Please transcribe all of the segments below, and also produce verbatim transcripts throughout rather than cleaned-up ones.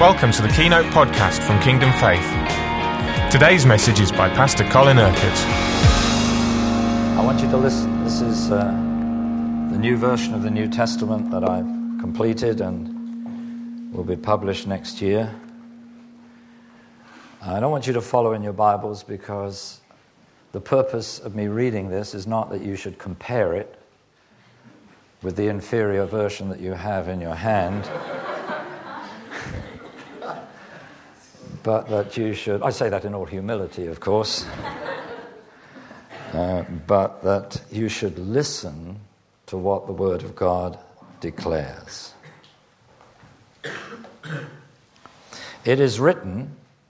Welcome to the Keynote podcast from Kingdom Faith. Today's message is by Pastor Colin Urquhart. I want you to listen. This is uh, the new version of the New Testament that I've completed and will be published next year. I don't want you to follow in your Bibles because the purpose of me reading this is not that you should compare it with the inferior version that you have in your hand. But that you should, I say that in all humility, of course, uh, but that you should listen to what the Word of God declares. It is written,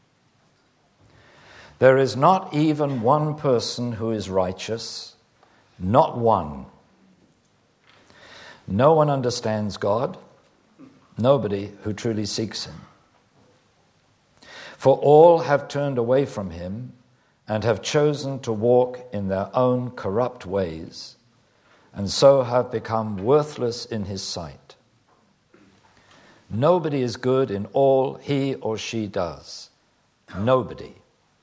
"There is not even one person who is righteous, not one. No one understands God, nobody who truly seeks Him. For all have turned away from Him and have chosen to walk in their own corrupt ways, and so have become worthless in His sight. Nobody is good in all he or she does. Nobody."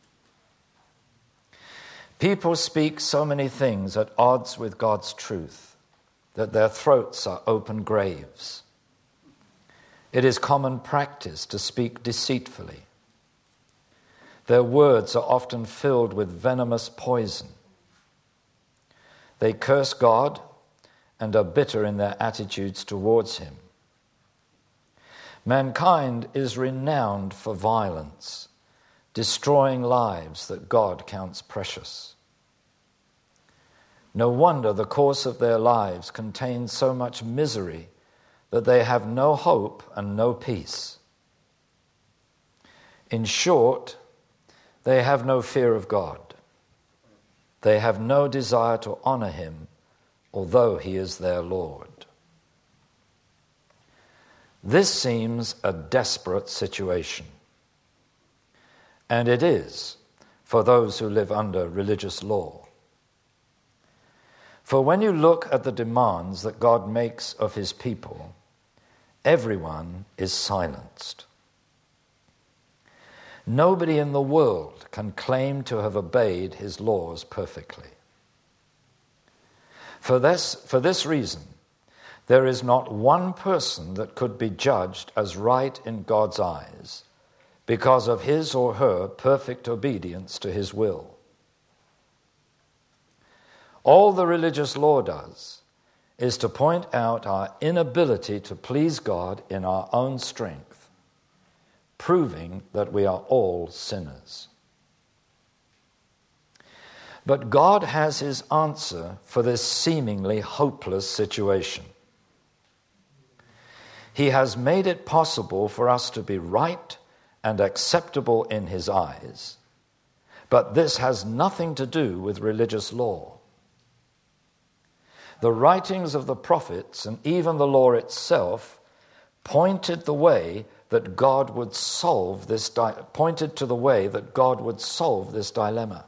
People speak so many things at odds with God's truth that their throats are open graves. It is common practice to speak deceitfully. Their words are often filled with venomous poison. They curse God and are bitter in their attitudes towards Him. Mankind is renowned for violence, destroying lives that God counts precious. No wonder the course of their lives contains so much misery that they have no hope and no peace. In short, they have no fear of God. They have no desire to honor Him, although He is their Lord. This seems a desperate situation. And it is for those who live under religious law. For when you look at the demands that God makes of His people, everyone is silenced. Nobody in the world can claim to have obeyed His laws perfectly. For this, for this reason, there is not one person that could be judged as right in God's eyes because of his or her perfect obedience to His will. All the religious law does is to point out our inability to please God in our own strength, proving that we are all sinners. But God has His answer for this seemingly hopeless situation. He has made it possible for us to be right and acceptable in His eyes, but this has nothing to do with religious law. The writings of the prophets and even the law itself pointed the way that God would solve this di- pointed to the way that God would solve this dilemma.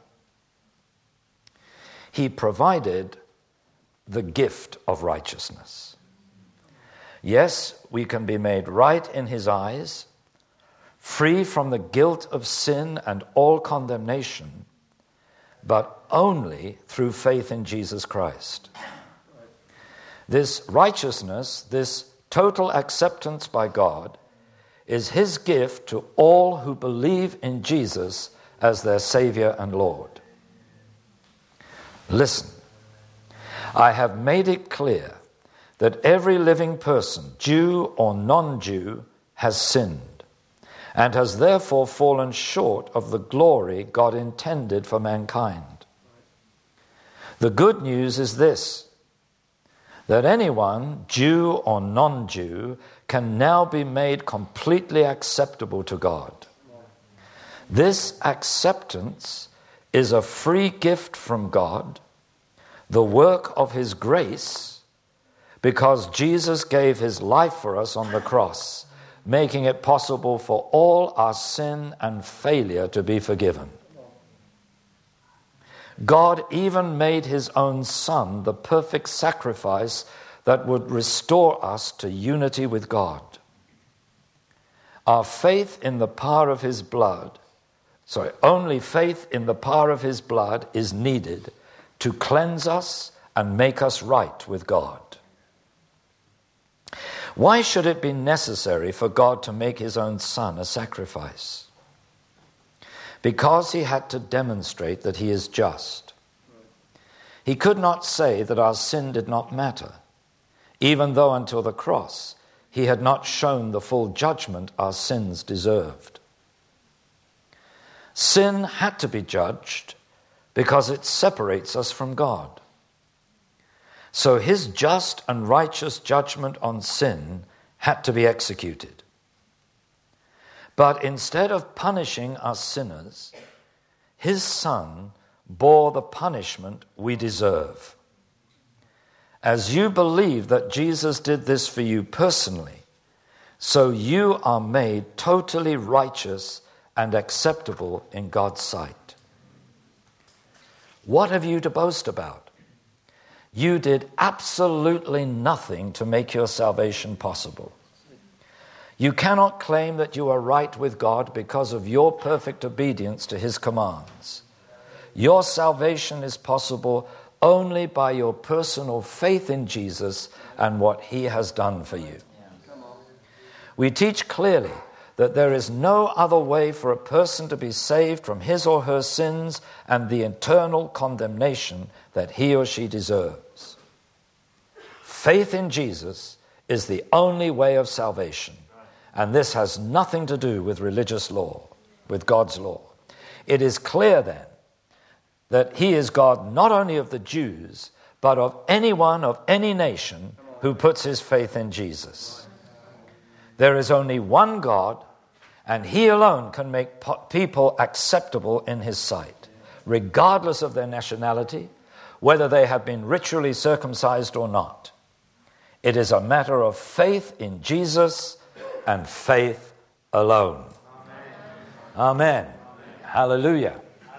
He provided the gift of righteousness. Yes, we can be made right in His eyes, free from the guilt of sin and all condemnation, but only through faith in Jesus Christ. This righteousness, this total acceptance by God, is His gift to all who believe in Jesus as their Savior and Lord. Listen, I have made it clear that every living person, Jew or non-Jew, has sinned and has therefore fallen short of the glory God intended for mankind. The good news is this: that anyone, Jew or non-Jew, can now be made completely acceptable to God. This acceptance is a free gift from God, the work of His grace, because Jesus gave His life for us on the cross, making it possible for all our sin and failure to be forgiven. God even made His own Son the perfect sacrifice that would restore us to unity with God. Our faith in the power of his blood, sorry, only faith in the power of his blood is needed to cleanse us and make us right with God. Why should it be necessary for God to make his own Son a sacrifice? Because he had to demonstrate that he is just. He could not say that our sin did not matter, even though until the cross he had not shown the full judgment our sins deserved. Sin had to be judged because it separates us from God. So his just and righteous judgment on sin had to be executed. But instead of punishing us sinners, his Son bore the punishment we deserve. As you believe that Jesus did this for you personally, so you are made totally righteous and acceptable in God's sight. What have you to boast about? You did absolutely nothing to make your salvation possible. You cannot claim that you are right with God because of your perfect obedience to his commands. Your salvation is possible only by your personal faith in Jesus and what he has done for you. We teach clearly that there is no other way for a person to be saved from his or her sins and the eternal condemnation that he or she deserves. Faith in Jesus is the only way of salvation, and this has nothing to do with religious law, with God's law. It is clear then that he is God not only of the Jews, but of anyone of any nation who puts his faith in Jesus. There is only one God, and he alone can make people acceptable in his sight, regardless of their nationality, whether they have been ritually circumcised or not. It is a matter of faith in Jesus and faith alone. Amen. Amen. Hallelujah.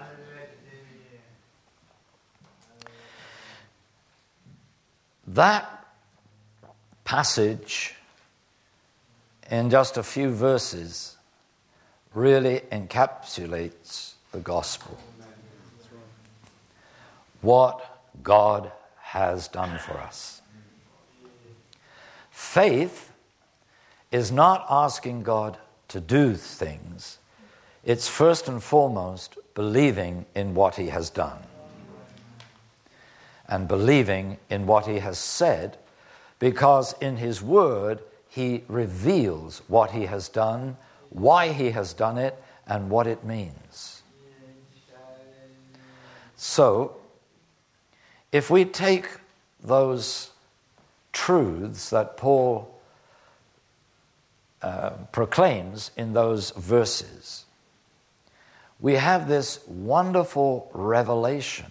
That passage in just a few verses really encapsulates the gospel. What God has done for us. Faith is not asking God to do things. It's first and foremost believing in what he has done. And believing in what he has said, because in his word he reveals what he has done, why he has done it, and what it means. So, if we take those truths that Paul uh, proclaims in those verses, we have this wonderful revelation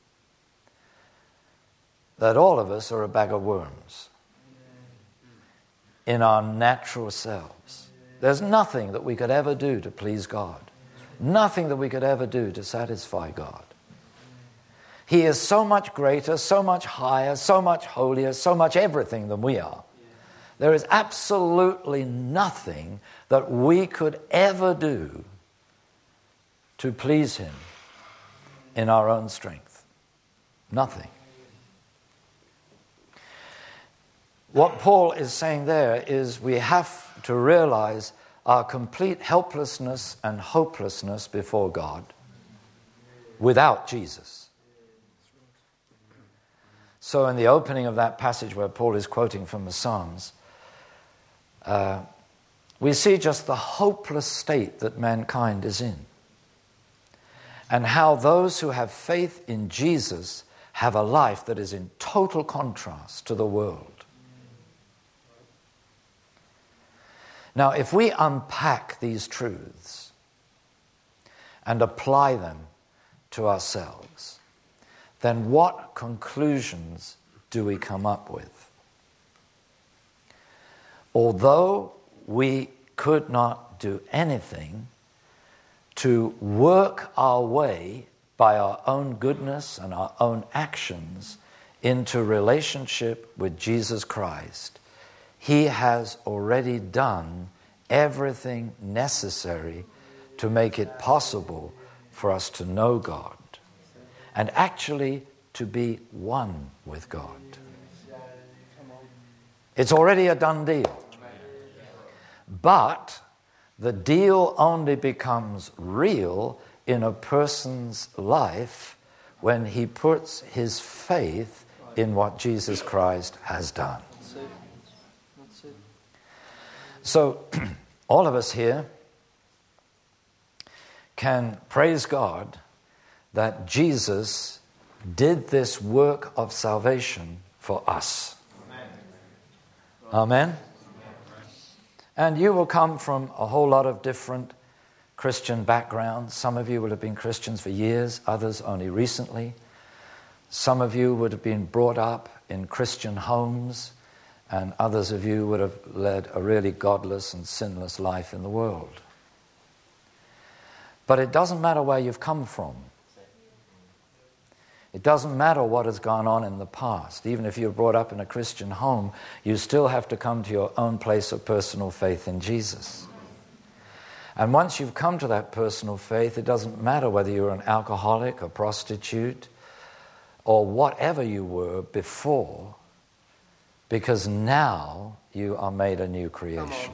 that all of us are a bag of worms in our natural selves. There's nothing that we could ever do to please God. Nothing that we could ever do to satisfy God. He is so much greater, so much higher, so much holier, so much everything than we are. There is absolutely nothing that we could ever do to please him in our own strength. Nothing. What Paul is saying there is we have to realize our complete helplessness and hopelessness before God without Jesus. So in the opening of that passage where Paul is quoting from the Psalms, uh, we see just the hopeless state that mankind is in, and how those who have faith in Jesus have a life that is in total contrast to the world. Now, if we unpack these truths and apply them to ourselves, then what conclusions do we come up with? Although we could not do anything to work our way by our own goodness and our own actions into relationship with Jesus Christ, he has already done everything necessary to make it possible for us to know God and actually to be one with God. It's already a done deal. But the deal only becomes real in a person's life when he puts his faith in what Jesus Christ has done. So, all of us here can praise God that Jesus did this work of salvation for us. Amen? Amen? And you will come from a whole lot of different Christian backgrounds. Some of you will have been Christians for years, others only recently. Some of you would have been brought up in Christian homes, and others of you would have led a really godless and sinless life in the world. But it doesn't matter where you've come from. It doesn't matter what has gone on in the past. Even if you're brought up in a Christian home, you still have to come to your own place of personal faith in Jesus. And once you've come to that personal faith, it doesn't matter whether you're an alcoholic, a prostitute, or whatever you were before, because now you are made a new creation.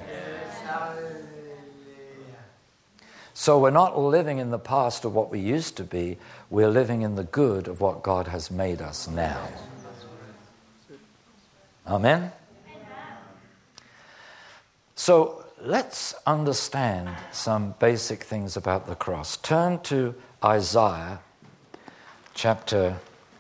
So we're not living in the past of what we used to be, we're living in the good of what God has made us now. Amen? So let's understand some basic things about the cross. Turn to Isaiah chapter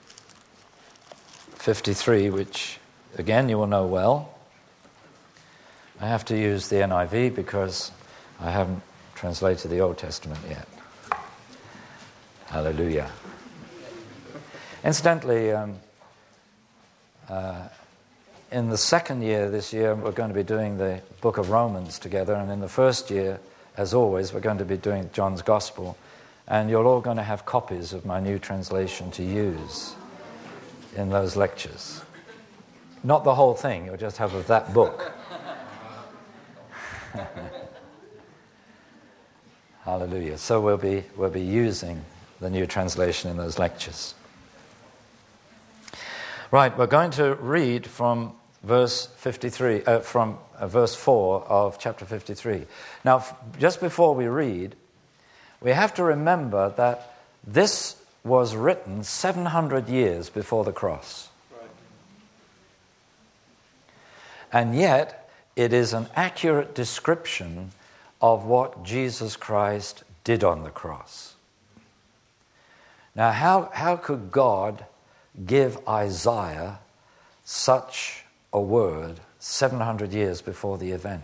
fifty-three, which again you will know well. I have to use the N I V because I haven't translated the Old Testament yet. Hallelujah. Incidentally, um, uh, in the second year this year, we're going to be doing the book of Romans together, and in the first year, as always, we're going to be doing John's Gospel, and you're all going to have copies of my new translation to use in those lectures. Not the whole thing, you'll just have of that book. Hallelujah. So we'll be we'll be using the new translation in those lectures. Right, we're going to read from verse fifty-three, uh, from uh, verse four of chapter fifty-three. Now, f- just before we read, we have to remember that this was written seven hundred years before the cross. Right. And yet, it is an accurate description of what Jesus Christ did on the cross. Now, how, how could God give Isaiah such a word seven hundred years before the event?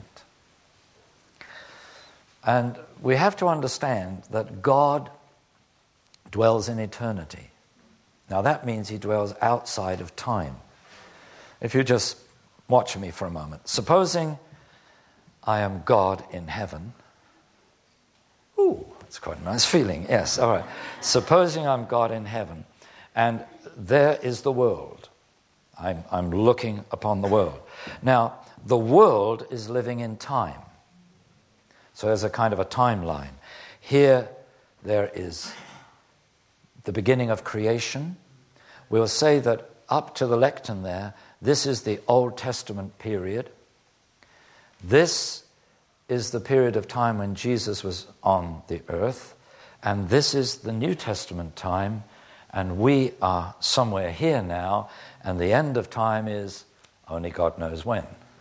And we have to understand that God dwells in eternity. Now, that means he dwells outside of time. If you just watch me for a moment. Supposing I am God in heaven. Ooh, that's quite a nice feeling. Yes, all right. Supposing I'm God in heaven, and there is the world. I'm, I'm looking upon the world. Now, the world is living in time. So there's a kind of a timeline. Here, there is the beginning of creation. We'll say that up to the lectern there, this is the Old Testament period. This is the period of time when Jesus was on the earth, and this is the New Testament time, and we are somewhere here now, and the end of time is only God knows when.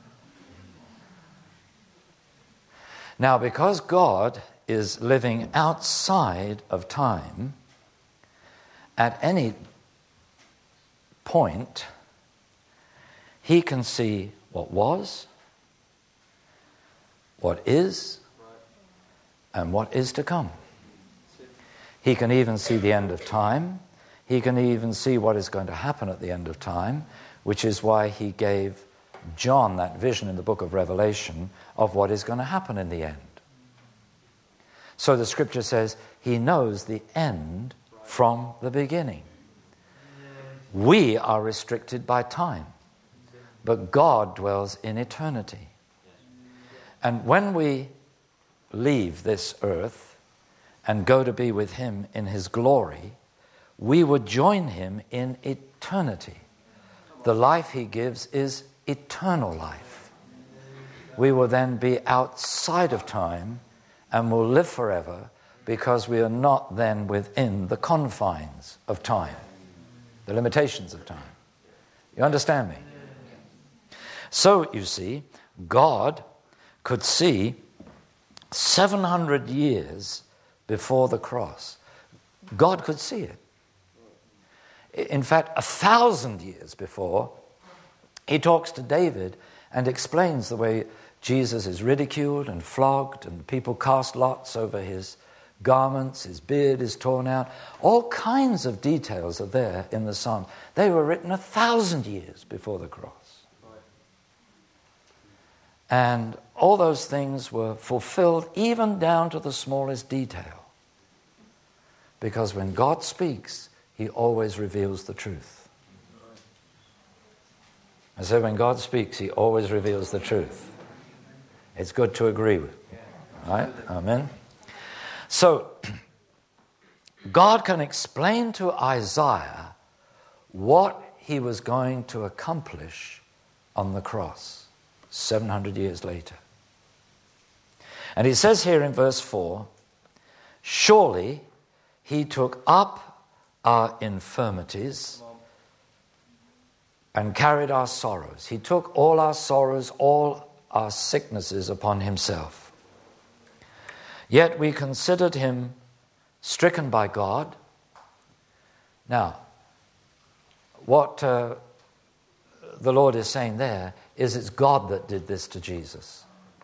Now, because God is living outside of time, at any point, he can see what was, what is, and what is to come. He can even see the end of time. He can even see what is going to happen at the end of time, which is why he gave John that vision in the book of Revelation of what is going to happen in the end. So the scripture says he knows the end from the beginning. We are restricted by time, but God dwells in eternity. And when we leave this earth and go to be with him in his glory, we would join him in eternity. The life he gives is eternal life. We will then be outside of time and will live forever, because we are not then within the confines of time, the limitations of time. You understand me? So, you see, God could see seven hundred years before the cross. God could see it. In fact, a thousand years before, he talks to David and explains the way Jesus is ridiculed and flogged, and people cast lots over his garments, his beard is torn out. All kinds of details are there in the Psalms. They were written a thousand years before the cross. And all those things were fulfilled even down to the smallest detail. Because when God speaks, he always reveals the truth. I said, when God speaks, he always reveals the truth. It's good to agree with. Right? Amen. So, God can explain to Isaiah what he was going to accomplish on the cross seven hundred years later. And he says here in verse four, surely he took up our infirmities and carried our sorrows. He took all our sorrows, all our sicknesses upon himself. Yet we considered him stricken by God. Now, what uh, the Lord is saying there is it's God that did this to Jesus.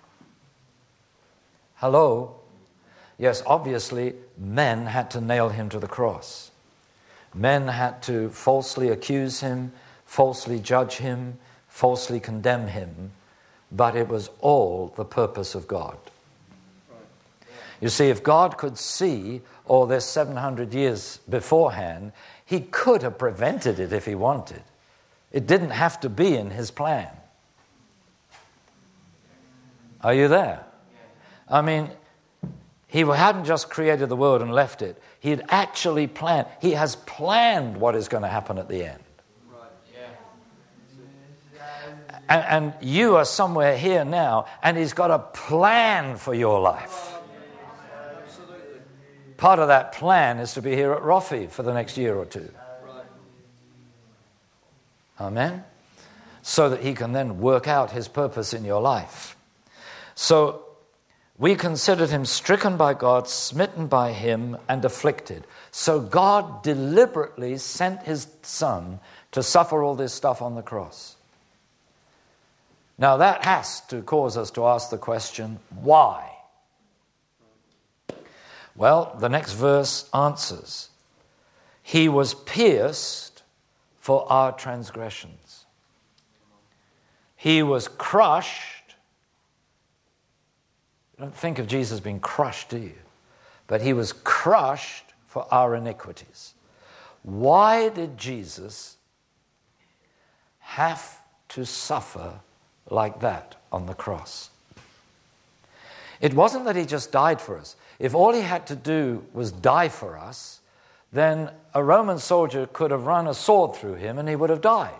Hello? Yes, obviously, men had to nail him to the cross. Men had to falsely accuse him, falsely judge him, falsely condemn him, but it was all the purpose of God. You see, if God could see all this seven hundred years beforehand, he could have prevented it if he wanted. It didn't have to be in his plan. Are you there? I mean, he hadn't just created the world and left it. He had actually planned. He has planned what is going to happen at the end. And, and you are somewhere here now, and he's got a plan for your life. Part of that plan is to be here at Roffey for the next year or two. Amen? So that he can then work out his purpose in your life. So we considered him stricken by God, smitten by him, and afflicted. So God deliberately sent his son to suffer all this stuff on the cross. Now that has to cause us to ask the question, why? Well, the next verse answers. He was pierced for our transgressions. He was crushed. You don't think of Jesus being crushed, do you? But he was crushed for our iniquities. Why did Jesus have to suffer like that on the cross? It wasn't that he just died for us. If all he had to do was die for us, then a Roman soldier could have run a sword through him and he would have died.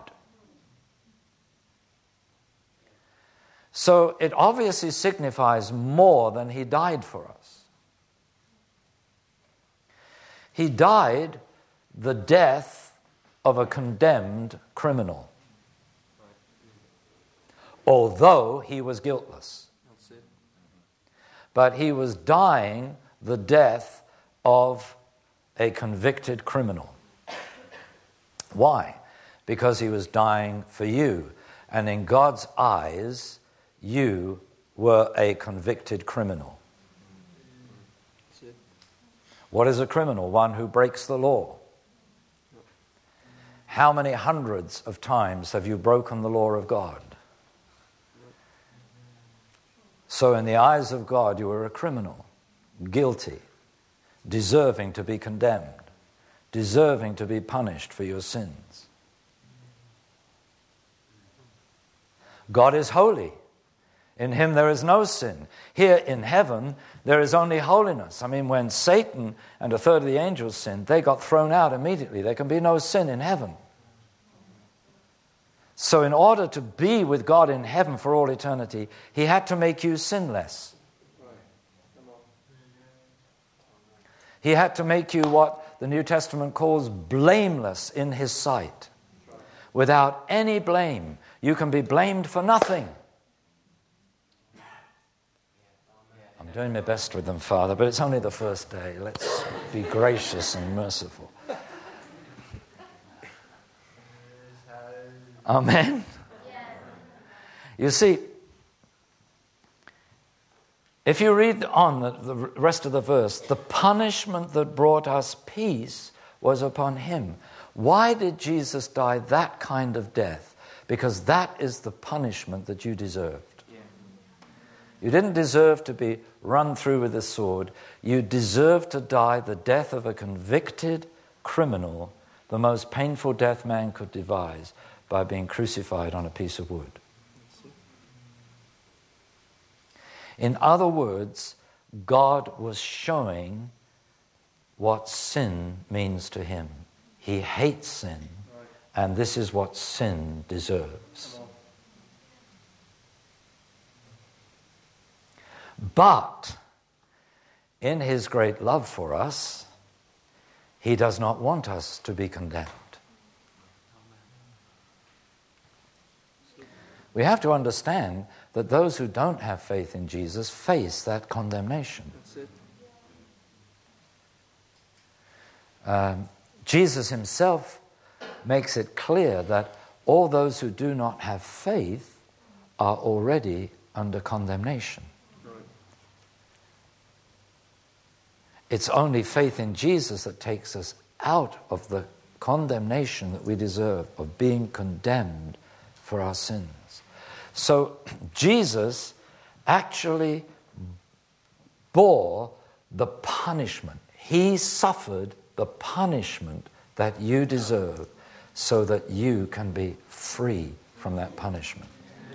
So it obviously signifies more than he died for us. He died the death of a condemned criminal, although he was guiltless. But he was dying the death of a convicted criminal. Why? Because he was dying for you. And in God's eyes, you were a convicted criminal. What is a criminal? One who breaks the law. How many hundreds of times have you broken the law of God? So in the eyes of God, you were a criminal, guilty, deserving to be condemned, deserving to be punished for your sins. God is holy. In him there is no sin. Here in heaven, there is only holiness. I mean, when Satan and a third of the angels sinned, they got thrown out immediately. There can be no sin in heaven. So in order to be with God in heaven for all eternity, he had to make you sinless. He had to make you what the New Testament calls blameless in his sight. Without any blame. You can be blamed for nothing. I'm doing my best with them, Father, but it's only the first day. Let's be gracious and merciful. Amen? You see, if you read on the, the rest of the verse, the punishment that brought us peace was upon him. Why did Jesus die that kind of death? Because that is the punishment that you deserved. You didn't deserve to be run through with a sword. You deserved to die the death of a convicted criminal, the most painful death man could devise, by being crucified on a piece of wood. In other words, God was showing what sin means to him. He hates sin, and this is what sin deserves. But in his great love for us, he does not want us to be condemned. We have to understand that those who don't have faith in Jesus face that condemnation. That's it. Um, Jesus himself makes it clear that all those who do not have faith are already under condemnation. Right. It's only faith in Jesus that takes us out of the condemnation that we deserve, of being condemned for our sins. So Jesus actually bore the punishment. He suffered the punishment that you deserve so that you can be free from that punishment.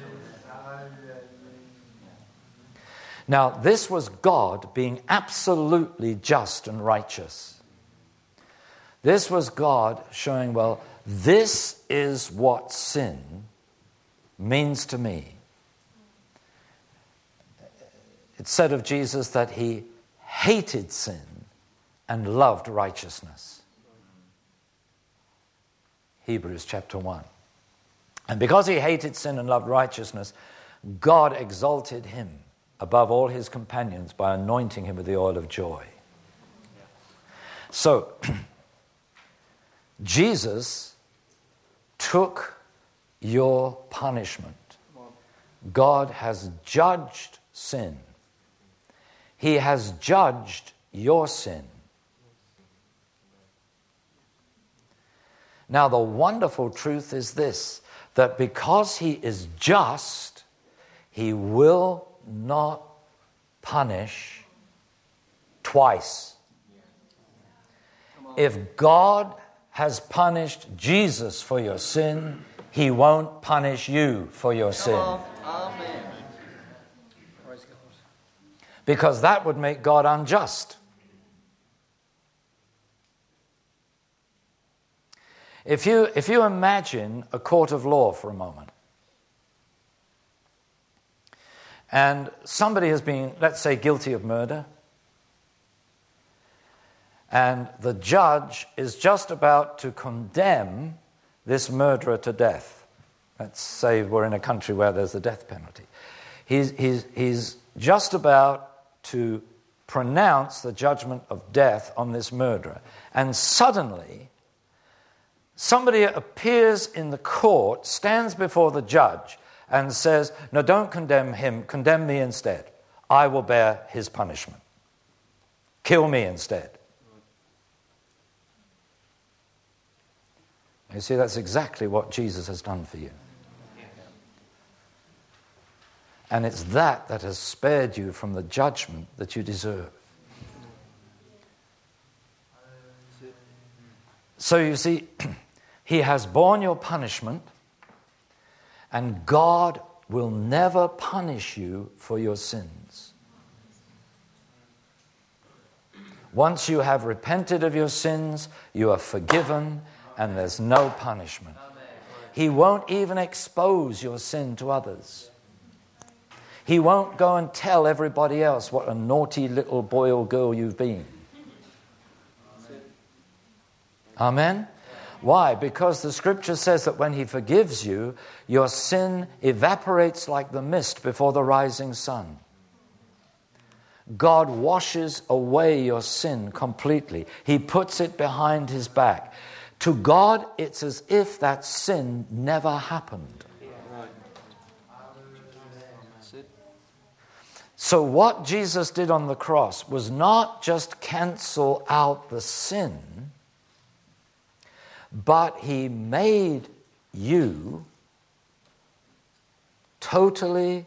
Now, this was God being absolutely just and righteous. This was God showing, well, this is what sin means to me. It's said of Jesus that he hated sin and loved righteousness. Hebrews chapter one. And because he hated sin and loved righteousness, God exalted him above all his companions by anointing him with the oil of joy. So, Jesus took your punishment. God has judged sin. He has judged your sin. Now, the wonderful truth is this, that because he is just, he will not punish twice. If God has punished Jesus for your sin, he won't punish you for your sin. Amen. Because that would make God unjust. If you, if you imagine a court of law for a moment, and somebody has been, let's say, guilty of murder, and the judge is just about to condemn this murderer to death. Let's say we're in a country where there's the death penalty. He's, he's, he's just about to pronounce the judgment of death on this murderer. And suddenly, somebody appears in the court, stands before the judge, and says, no, don't condemn him, condemn me instead. I will bear his punishment. Kill me instead. You see, that's exactly what Jesus has done for you. And it's that that has spared you from the judgment that you deserve. So you see, he has borne your punishment, and God will never punish you for your sins. Once you have repented of your sins, you are forgiven and there's no punishment. He won't even expose your sin to others. He won't go and tell everybody else what a naughty little boy or girl you've been. Amen? Why? Because the scripture says that when he forgives you, your sin evaporates like the mist before the rising sun. God washes away your sin completely. He puts it behind his back. To God, it's as if that sin never happened. So what Jesus did on the cross was not just cancel out the sin, but he made you totally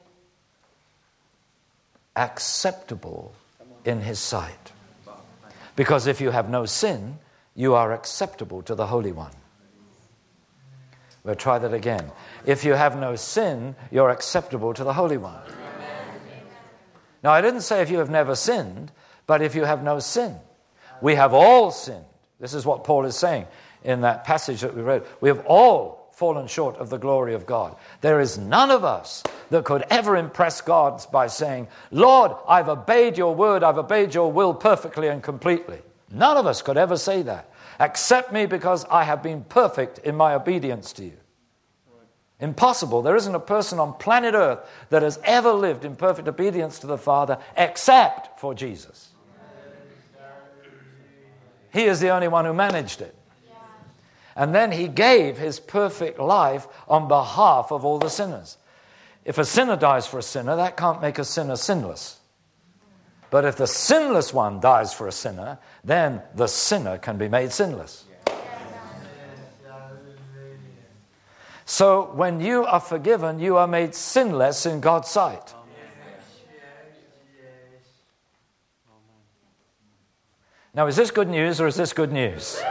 acceptable in his sight. Because if you have no sin, you are acceptable to the Holy One. We'll try that again. If you have no sin, you're acceptable to the Holy One. Now, I didn't say if you have never sinned, but if you have no sin. We have all sinned. This is what Paul is saying in that passage that we read. We have all fallen short of the glory of God. There is none of us that could ever impress God by saying, Lord, I've obeyed your word, I've obeyed your will perfectly and completely. None of us could ever say that. Accept me because I have been perfect in my obedience to you. Impossible. There isn't a person on planet Earth that has ever lived in perfect obedience to the Father except for Jesus. He is the only one who managed it. And then he gave his perfect life on behalf of all the sinners. If a sinner dies for a sinner, that can't make a sinner sinless. But if the sinless one dies for a sinner, then the sinner can be made sinless. So when you are forgiven, you are made sinless in God's sight. Now, is this good news or is this good news?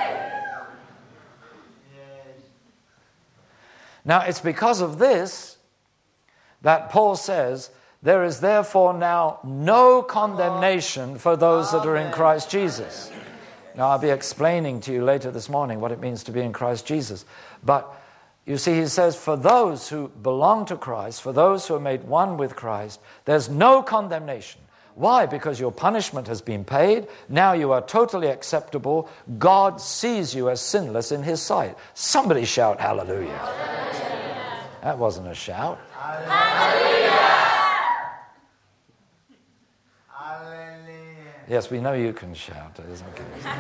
Now, it's because of this that Paul says, there is therefore now no condemnation for those that are in Christ Jesus. Now, I'll be explaining to you later this morning what it means to be in Christ Jesus. But you see, he says, for those who belong to Christ, for those who are made one with Christ, there's no condemnation. Why? Because your punishment has been paid. Now you are totally acceptable. God sees you as sinless in his sight. Somebody shout hallelujah. Hallelujah. That wasn't a shout. Hallelujah. Hallelujah. Yes, we know you can shout. It is okay.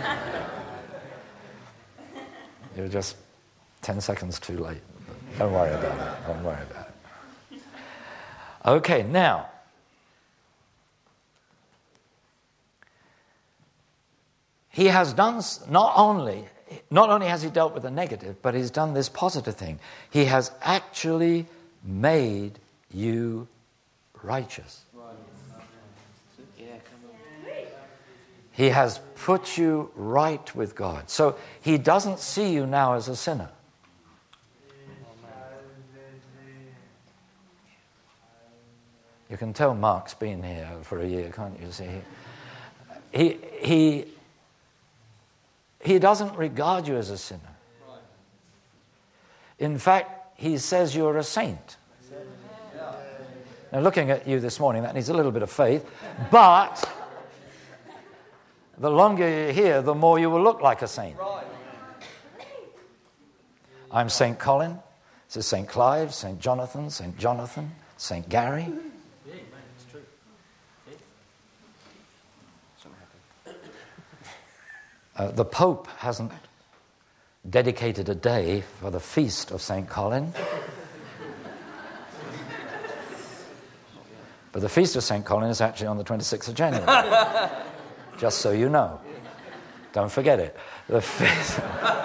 You're just ten seconds too late. Don't worry about it. Don't worry about it. Okay, now, he has done not only, not only has he dealt with the negative, but he's done this positive thing. He has actually made you righteous. He has put you right with God. So he doesn't see you now as a sinner. You can tell Mark's been here for a year, can't you see? He, he, he doesn't regard you as a sinner. In fact, he says you're a saint. Now, looking at you this morning, that needs a little bit of faith, but the longer you're here, the more you will look like a saint. I'm Saint Colin. This is Saint Clive, Saint Jonathan, Saint Jonathan, Saint Gary. Uh, the Pope hasn't dedicated a day for the feast of Saint Colin. But the feast of Saint Colin is actually on the twenty-sixth of January. Just so you know. Don't forget it. The feast...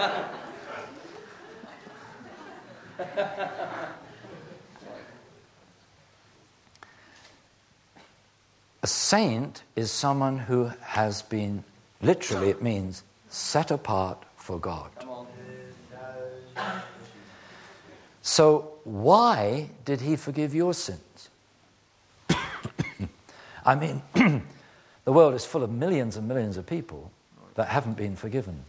A saint is someone who has been, literally it means, set apart for God. So why did he forgive your sins? I mean, the world is full of millions and millions of people that haven't been forgiven.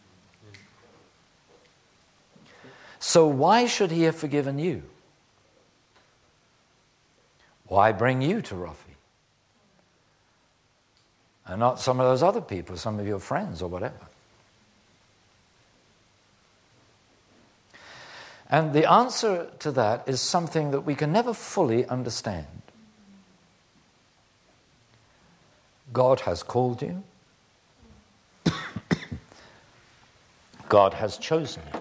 So why should he have forgiven you? Why bring you to Rafi? And not some of those other people, some of your friends or whatever. And the answer to that is something that we can never fully understand. God has called you. God has chosen you.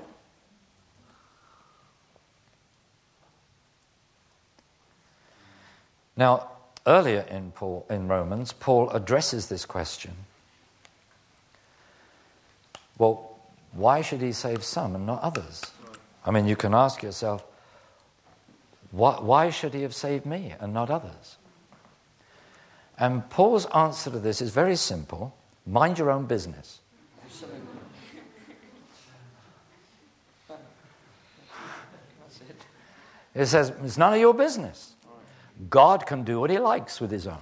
Now, earlier in Paul, in Romans, Paul addresses this question. Well, why should he save some and not others? I mean, you can ask yourself, why, why should he have saved me and not others? And Paul's answer to this is very simple. Mind your own business. It says, it's none of your business. God can do what he likes with his own.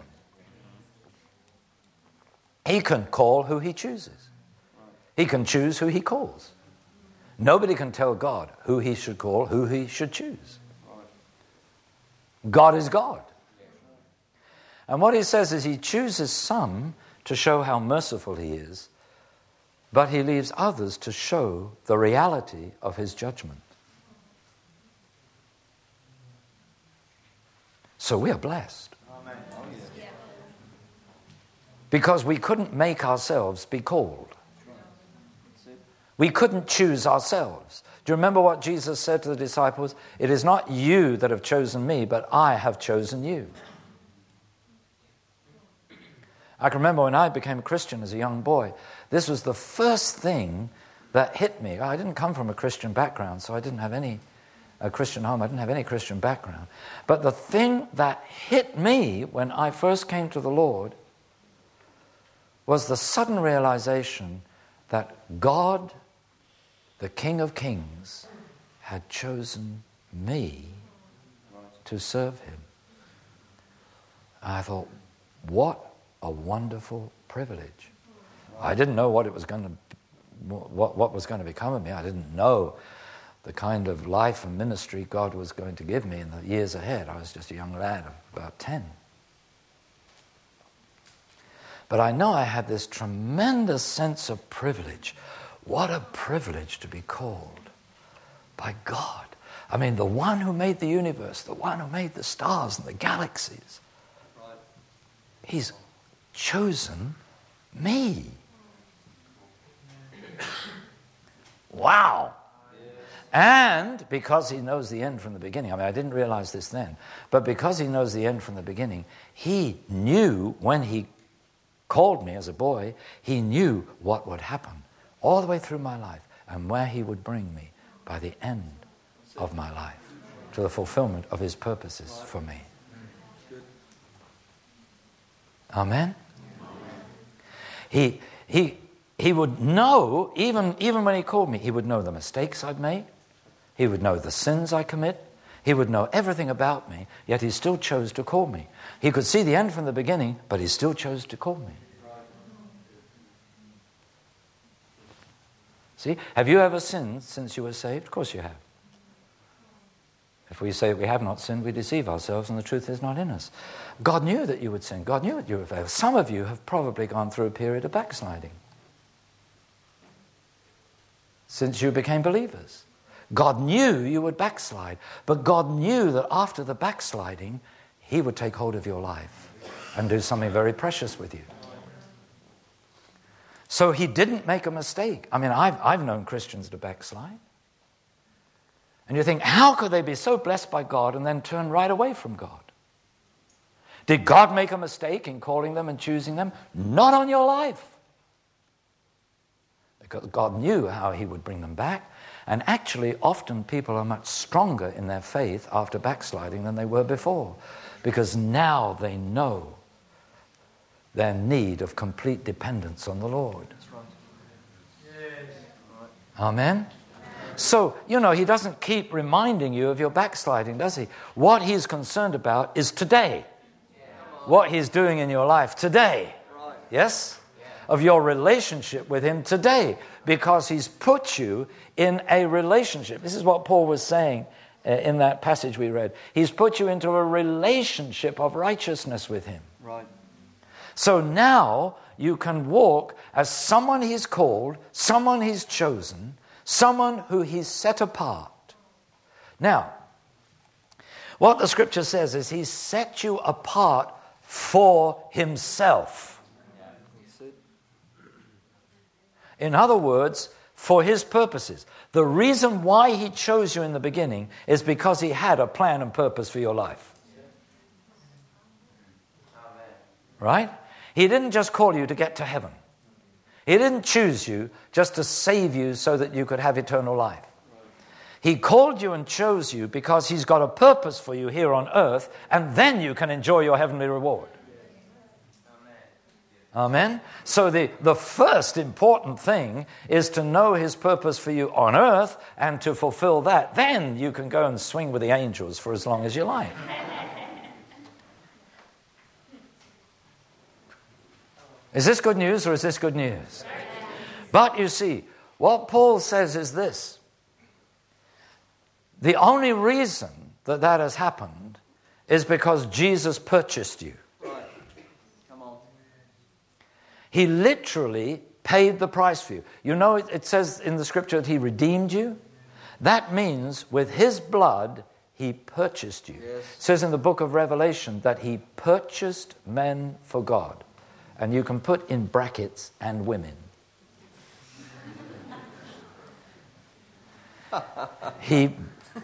He can call who he chooses. He can choose who he calls. Nobody can tell God who he should call, who he should choose. God is God. And what he says is he chooses some to show how merciful he is, but he leaves others to show the reality of his judgment. So we are blessed. Amen. Because we couldn't make ourselves be called. We couldn't choose ourselves. Do you remember what Jesus said to the disciples? It is not you that have chosen me, but I have chosen you. I can remember when I became a Christian as a young boy, this was the first thing that hit me. I didn't come from a Christian background, so I didn't have any a Christian home. I didn't have any Christian background. But the thing that hit me when I first came to the Lord was the sudden realization that God, the King of Kings, had chosen me to serve him. And I thought, what a wonderful privilege. I didn't know what it was going to what, what was going to become of me. I didn't know the kind of life and ministry God was going to give me in the years ahead. I was just a young lad of about ten. But I know I had this tremendous sense of privilege. What a privilege to be called by God. I mean, the one who made the universe, the one who made the stars and the galaxies. He's chosen me. Wow. And because he knows the end from the beginning, I mean, I didn't realize this then, but because he knows the end from the beginning, he knew when he called me as a boy, he knew what would happen all the way through my life and where he would bring me by the end of my life to the fulfillment of his purposes for me. Amen? He, he, he would know, even, even when he called me, he would know the mistakes I'd made. He would know the sins I commit. He would know everything about me, yet he still chose to call me. He could see the end from the beginning, but he still chose to call me. See, have you ever sinned since you were saved? Of course you have. If we say we have not sinned, we deceive ourselves and the truth is not in us. God knew that you would sin. God knew that you would fail. Some of you have probably gone through a period of backsliding since you became believers. God knew you would backslide, but God knew that after the backsliding, he would take hold of your life and do something very precious with you. So he didn't make a mistake. I mean, I've, I've known Christians to backslide. And you think, how could they be so blessed by God and then turn right away from God? Did God make a mistake in calling them and choosing them? Not on your life. Because God knew how he would bring them back. And actually, often people are much stronger in their faith after backsliding than they were before. Because now they know their need of complete dependence on the Lord. That's right. Yes. Amen? So, you know, he doesn't keep reminding you of your backsliding, does he? What he's concerned about is today. What he's doing in your life today. Yes? Of your relationship with him today. Because he's put you in a relationship. This is what Paul was saying uh, in that passage we read. He's put you into a relationship of righteousness with him. Right. So now you can walk as someone he's called, someone he's chosen, someone who he's set apart. Now, what the scripture says is he's set you apart for himself. In other words, for his purposes. The reason why he chose you in the beginning is because he had a plan and purpose for your life. Right? He didn't just call you to get to heaven. He didn't choose you just to save you so that you could have eternal life. He called you and chose you because he's got a purpose for you here on earth, and then you can enjoy your heavenly reward. Amen? So the, the first important thing is to know his purpose for you on earth and to fulfill that. Then you can go and swing with the angels for as long as you like. Is this good news or is this good news? But you see, what Paul says is this. The only reason that that has happened is because Jesus purchased you. He literally paid the price for you. You know, it, it says in the scripture that he redeemed you. That means with his blood, he purchased you. Yes. It says in the book of Revelation that he purchased men for God. And you can put in brackets, and women. he...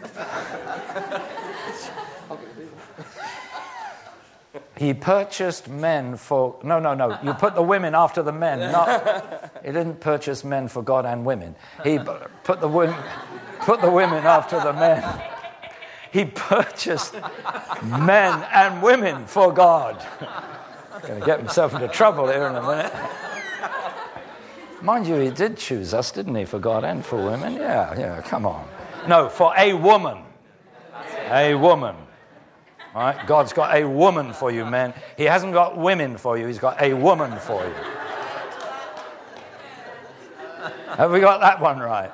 He purchased men for... No, no, no. You put the women after the men. Not, he didn't purchase men for God and women. He put the, women, put the women after the men. He purchased men and women for God. Going to get himself into trouble here in a minute. Mind you, he did choose us, didn't he, for God and for women? Yeah, yeah, come on. No, for a woman. A woman. All right? God's got a woman for you, men. He hasn't got women for you. He's got a woman for you. Have we got that one right?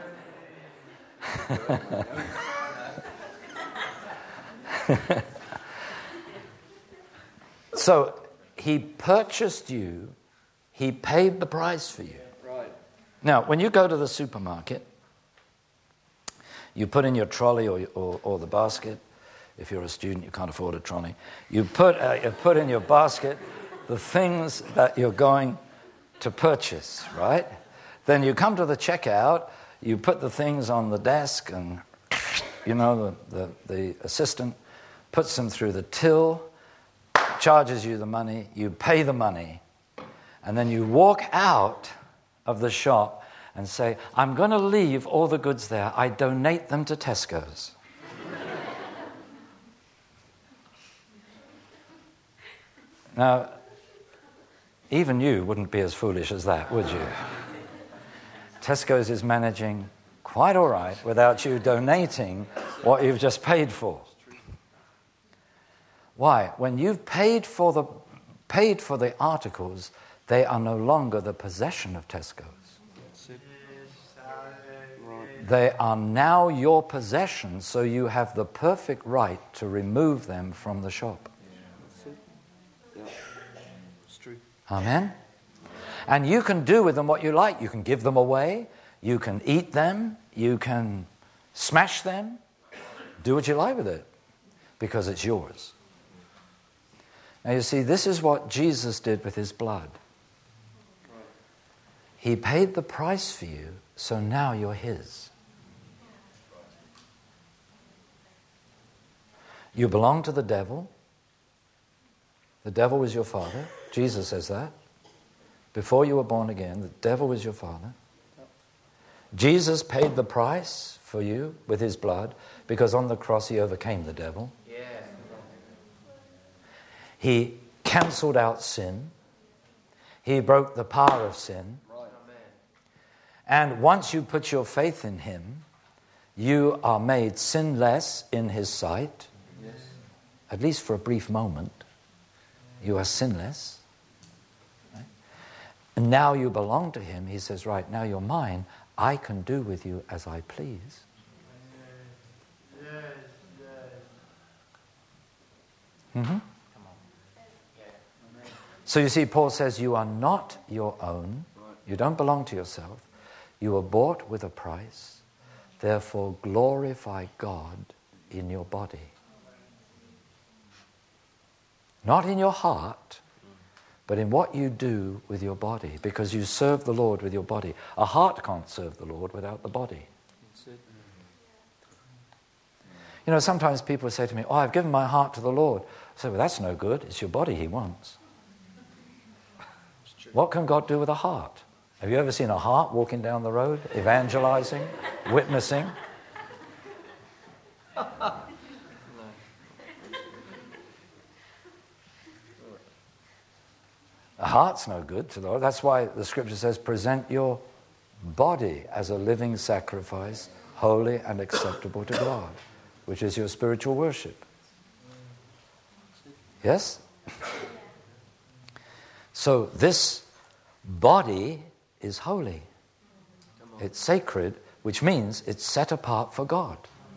So he purchased you. He paid the price for you. Right. Now, when you go to the supermarket, you put in your trolley or, or, or the basket. If you're a student, you can't afford a trolley. You put, uh, you put in your basket the things that you're going to purchase, right? Then you come to the checkout, you put the things on the desk, and, you know, the, the, the assistant puts them through the till, charges you the money, you pay the money, and then you walk out of the shop and say, I'm going to leave all the goods there. I donate them to Tesco's. Now, even you wouldn't be as foolish as that, would you? Tesco's is managing quite all right without you donating what you've just paid for. Why? When you've paid for the paid for the articles, they are no longer the possession of Tesco's. They are now your possession, so you have the perfect right to remove them from the shop. Amen? And you can do with them what you like. You can give them away. You can eat them. You can smash them. Do what you like with it, because it's yours. Now you see, this is what Jesus did with his blood. He paid the price for you, so now you're his. You belong to the devil. The devil was your father. Jesus says that. Before you were born again, the devil was your father. Jesus paid the price for you with his blood because on the cross he overcame the devil. Yeah. He cancelled out sin. He broke the power of sin. Right. And once you put your faith in him, you are made sinless in his sight. Yes. At least for a brief moment. You are sinless. Right? And now you belong to him. He says, right, now you're mine. I can do with you as I please. Mm-hmm. So you see, Paul says you are not your own. You don't belong to yourself. You were bought with a price. Therefore, glorify God in your body. Not in your heart, but in what you do with your body, because you serve the Lord with your body. A heart can't serve the Lord without the body. You know, sometimes people say to me, oh, I've given my heart to the Lord. I say, well, that's no good. It's your body he wants. What can God do with a heart? Have you ever seen a heart walking down the road, evangelizing, witnessing? A heart's no good to the Lord. That's why the scripture says, present your body as a living sacrifice, holy and acceptable to God, which is your spiritual worship. Yes? So this body is holy. It's sacred, which means it's set apart for God.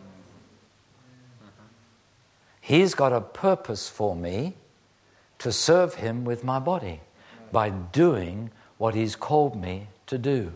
He's got a purpose for me to serve him with my body by doing what he's called me to do.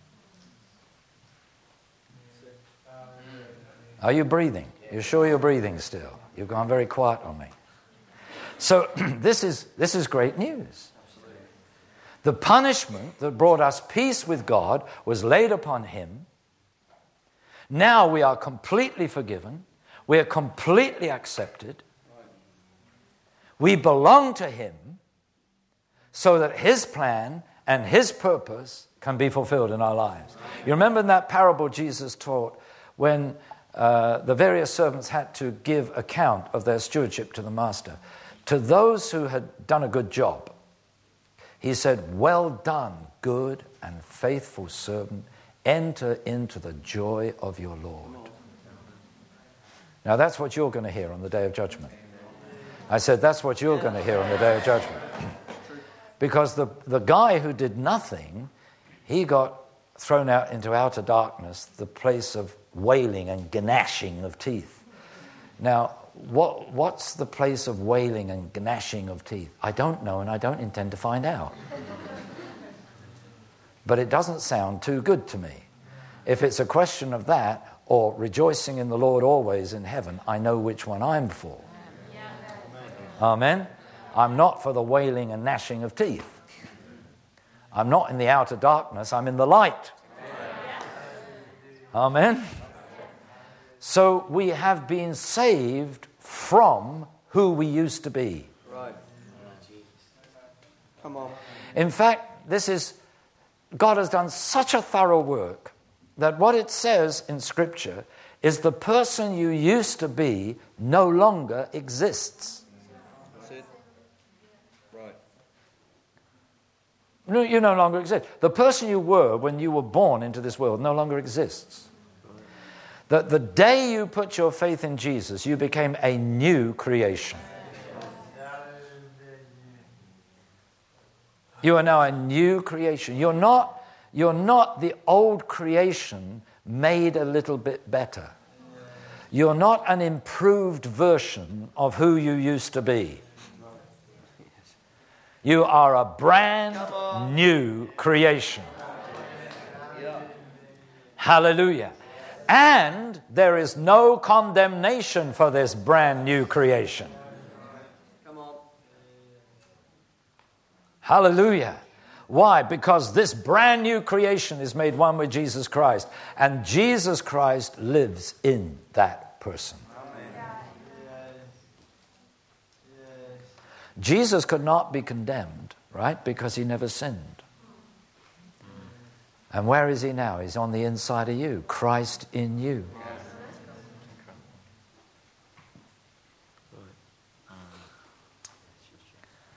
Are you breathing? You're sure you're breathing still? You've gone very quiet on me. So this is this is great news. The punishment that brought us peace with God was laid upon him. Now we are completely forgiven. We are completely accepted. We belong to him so that his plan and his purpose can be fulfilled in our lives. You remember in that parable Jesus taught when uh, the various servants had to give account of their stewardship to the master. To those who had done a good job, he said, well done, good and faithful servant. Enter into the joy of your Lord. Now that's what you're going to hear on the day of judgment. I said, that's what you're going to hear on the day of judgment. Because the, the guy who did nothing, he got thrown out into outer darkness, the place of wailing and gnashing of teeth. Now, what what's the place of wailing and gnashing of teeth? I don't know, and I don't intend to find out. But it doesn't sound too good to me. If it's a question of that, or rejoicing in the Lord always in heaven, I know which one I'm for. Amen? I'm not for the wailing and gnashing of teeth. I'm not in the outer darkness, I'm in the light. Amen? So we have been saved from who we used to be. Right. Come on. In fact, this is, God has done such a thorough work that what it says in Scripture is the person you used to be no longer exists. That's it. Right. No, you no longer exist. The person you were when you were born into this world no longer exists. That the day you put your faith in Jesus, you became a new creation. You are now a new creation. You're not, you're not the old creation made a little bit better. You're not an improved version of who you used to be. You are a brand new creation. Hallelujah. And there is no condemnation for this brand new creation. Come on. Hallelujah. Why? Because this brand new creation is made one with Jesus Christ. And Jesus Christ lives in that person. Jesus could not be condemned, right? Because he never sinned. And where is he now? He's on the inside of you. Christ in you.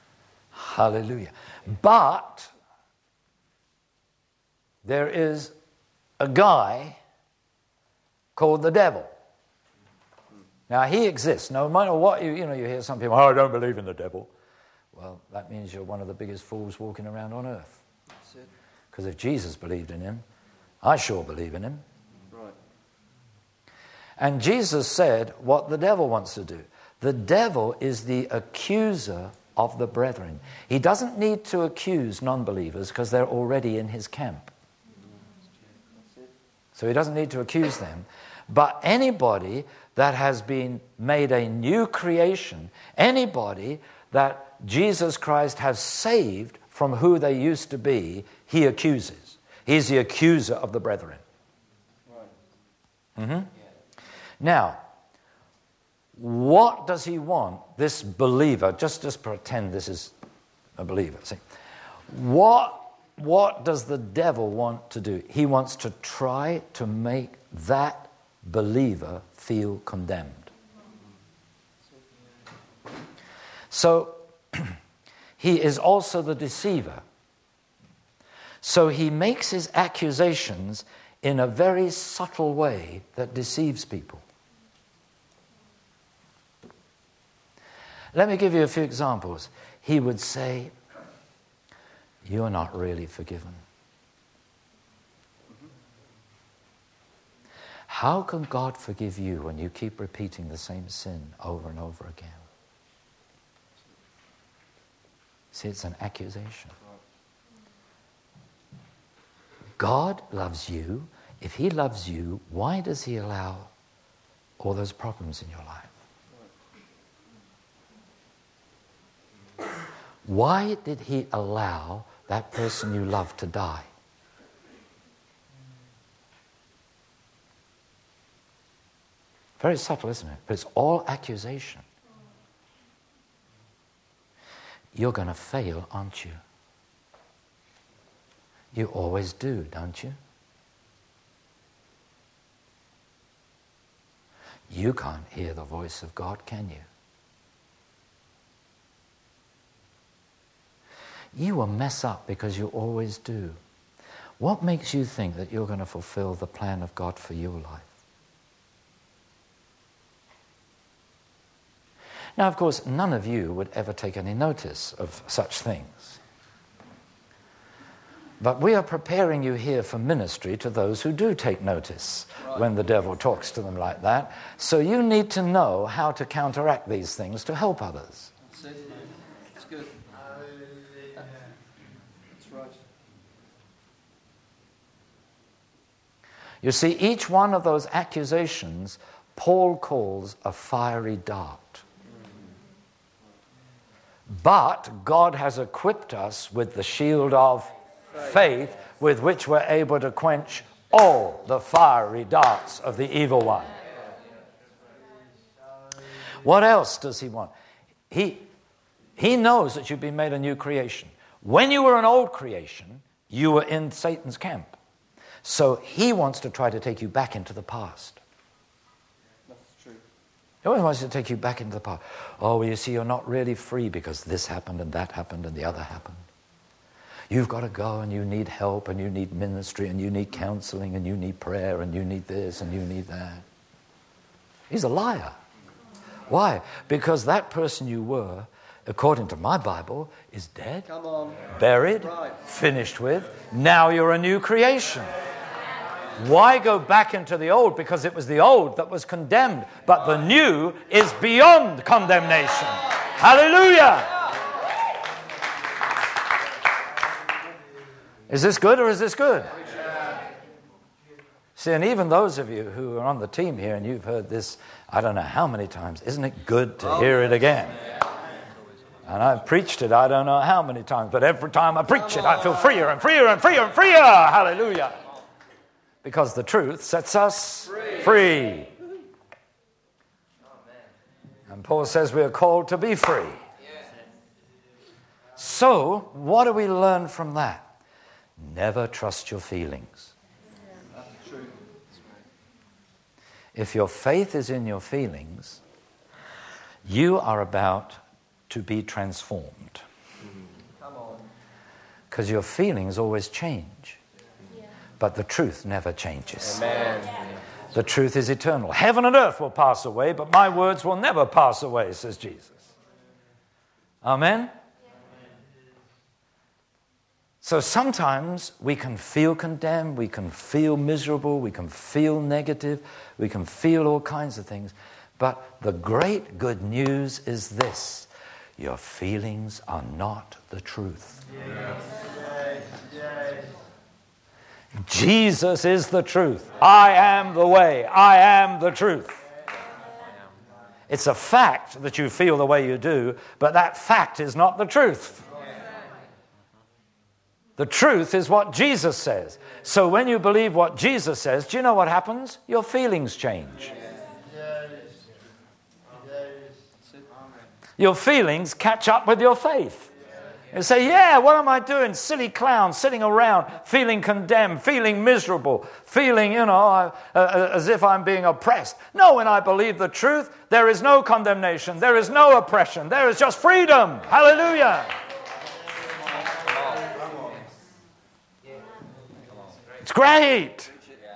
Hallelujah. But there is a guy called the devil. Now, he exists. No matter what, you, you know, you hear some people, oh, I don't believe in the devil. Well, that means you're one of the biggest fools walking around on earth. Because if Jesus believed in him, I sure believe in him. Right. And Jesus said what the devil wants to do. The devil is the accuser of the brethren. He doesn't need to accuse non-believers because they're already in his camp. So he doesn't need to accuse them. But anybody that has been made a new creation, anybody that Jesus Christ has saved from who they used to be, he accuses. He's the accuser of the brethren. Right. Mm-hmm. Now, what does he want this believer, just, just pretend this is a believer, see. What, what does the devil want to do? He wants to try to make that believer feel condemned. So, he is also the deceiver. So he makes his accusations in a very subtle way that deceives people. Let me give you a few examples. He would say, you're not really forgiven. How can God forgive you when you keep repeating the same sin over and over again? See, it's an accusation. God loves you. If he loves you, why does he allow all those problems in your life? Why did he allow that person you love to die? Very subtle, isn't it? But it's all accusation. You're going to fail, aren't you? You always do, don't you? You can't hear the voice of God, can you? You will mess up because you always do. What makes you think that you're going to fulfill the plan of God for your life? Now, of course, none of you would ever take any notice of such things. But we are preparing you here for ministry to those who do take notice when the devil talks to them like that. So you need to know how to counteract these things to help others. That's it. That's good. That's right. You see, each one of those accusations Paul calls a fiery dart. But God has equipped us with the shield of faith with which we're able to quench all the fiery darts of the evil one. What else does he want? He, he knows that you've been made a new creation. When you were an old creation, you were in Satan's camp. So he wants to try to take you back into the past. He always wants to take you back into the past. Oh, well, you see, you're not really free because this happened and that happened and the other happened. You've got to go and you need help and you need ministry and you need counseling and you need prayer and you need this and you need that. He's a liar. Why? Because that person you were, according to my Bible, is dead, Come on. buried, Right. finished with. Now you're a new creation. Why go back into the old? Because it was the old that was condemned. But the new is beyond condemnation. Hallelujah! Is this good or is this good? See, and even those of you who are on the team here and you've heard this, I don't know how many times, isn't it good to hear it again? And I've preached it I don't know how many times, but every time I preach it, I feel freer and freer and freer and freer. Hallelujah! Because the truth sets us free. free. And Paul says we are called to be free. So, what do we learn from that? Never trust your feelings. If your faith is in your feelings, you are about to be transformed. Because your feelings always change. but the truth never changes. Amen. The truth is eternal. Heaven and earth will pass away, but my words will never pass away, says Jesus. Amen? So sometimes we can feel condemned, we can feel miserable, we can feel negative, we can feel all kinds of things. But the great good news is this: your feelings are not the truth. Yes. Yes. Jesus is the truth. I am the way. I am the truth. It's a fact that you feel the way you do, but that fact is not the truth. The truth is what Jesus says. So when you believe what Jesus says, do you know what happens? Your feelings change. Your feelings catch up with your faith. You say, yeah, what am I doing? Silly clown, sitting around, feeling condemned, feeling miserable, feeling, you know, uh, uh, as if I'm being oppressed. No, when I believe the truth, there is no condemnation. There is no oppression. There is just freedom. Hallelujah. It's great.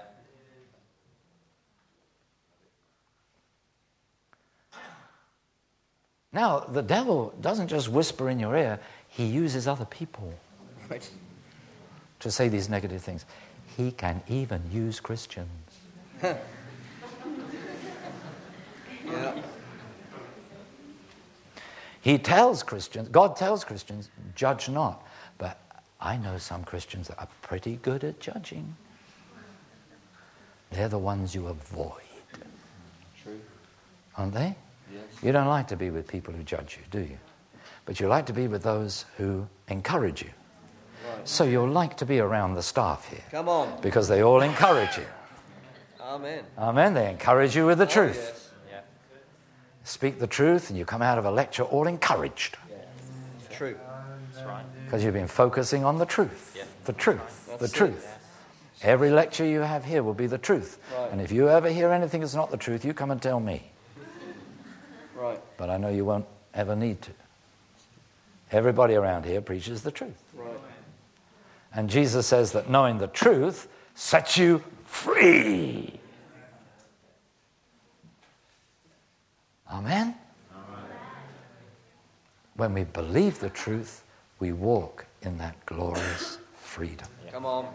Now, the devil doesn't just whisper in your ear. He uses other people right. to say these negative things. He can even use Christians. yeah. He tells Christians, God tells Christians, judge not. But I know some Christians that are pretty good at judging. They're the ones you avoid. True. Aren't they? Yes. You don't like to be with people who judge you, do you? But you like to be with those who encourage you. Right. So you'll like to be around the staff here. Come on. Because they all encourage you. Amen. Amen. They encourage you with the oh, truth. Yes. Yeah. Speak the truth and you come out of a lecture all encouraged. Yeah. It's true. That's right. Because you've been focusing on the truth. Yeah. The truth. That's the it. truth. Yeah. Every lecture you have here will be the truth. Right. And if you ever hear anything that's not the truth, you come and tell me. Right. But I know you won't ever need to. Everybody around here preaches the truth. Right. And Jesus says that knowing the truth sets you free. Amen? Amen? When we believe the truth, we walk in that glorious freedom. Come on.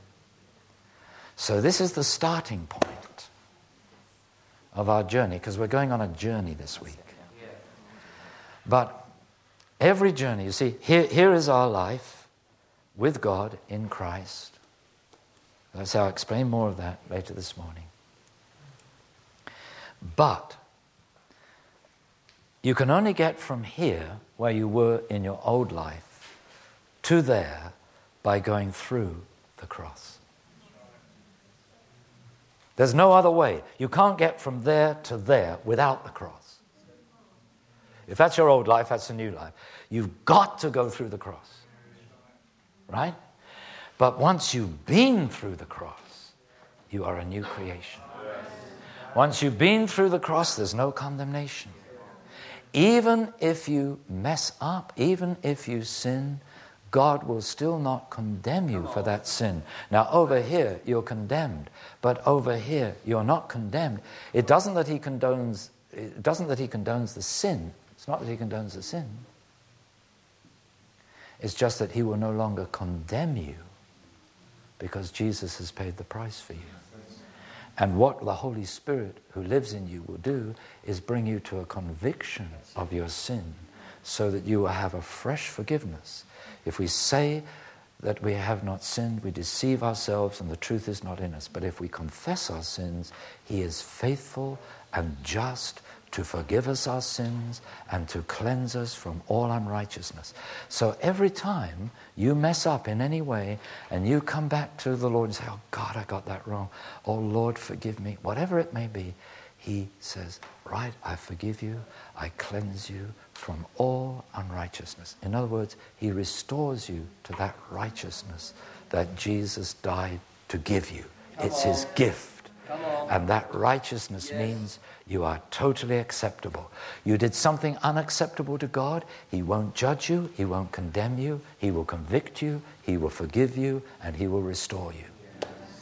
So this is the starting point of our journey, because we're going on a journey this week. But every journey, you see, here, here is our life with God in Christ. That's how I'll explain more of that later this morning. But you can only get from here, where you were in your old life, to there by going through the cross. There's no other way. You can't get from there to there without the cross. If that's your old life, that's a new life. You've got to go through the cross. Right? But once you've been through the cross, you are a new creation. Once you've been through the cross, there's no condemnation. Even if you mess up, even if you sin, God will still not condemn you for that sin. Now, over here, you're condemned. But over here, you're not condemned. It doesn't that he condones, it doesn't that he condones the sin. It's not that he condones the sin. It's just that he will no longer condemn you because Jesus has paid the price for you. And what the Holy Spirit who lives in you will do is bring you to a conviction of your sin so that you will have a fresh forgiveness. If we say that we have not sinned, we deceive ourselves and the truth is not in us. But if we confess our sins, he is faithful and just to forgive us our sins and to cleanse us from all unrighteousness. So every time you mess up in any way and you come back to the Lord and say, oh God, I got that wrong. Oh Lord, forgive me. Whatever it may be, he says, right, I forgive you. I cleanse you from all unrighteousness. In other words, he restores you to that righteousness that Jesus died to give you. Come it's on. His gift. And that righteousness yes. means you are totally acceptable. You did something unacceptable to God, he won't judge you, he won't condemn you, he will convict you, he will forgive you, and he will restore you.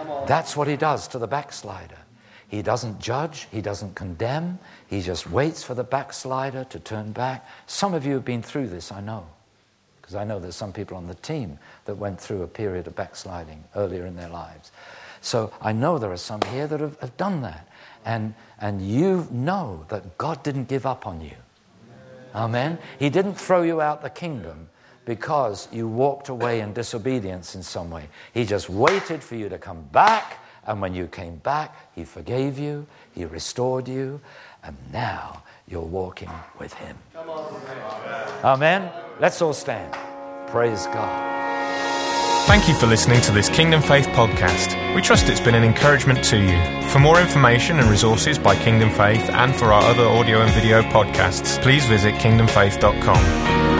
That's what he does to the backslider. He doesn't judge, he doesn't condemn, he just waits for the backslider to turn back. Some of you have been through this, I know, because I know there's some people on the team that went through a period of backsliding earlier in their lives. So I know there are some here that have, have done that. And, and you know that God didn't give up on you. Amen? He didn't throw you out the kingdom because you walked away in disobedience in some way. He just waited for you to come back, and when you came back, he forgave you, he restored you, and now you're walking with him. Come on. Amen? Let's all stand. Praise God. Thank you for listening to this Kingdom Faith podcast. We trust it's been an encouragement to you. For more information and resources by Kingdom Faith and for our other audio and video podcasts, please visit kingdom faith dot com.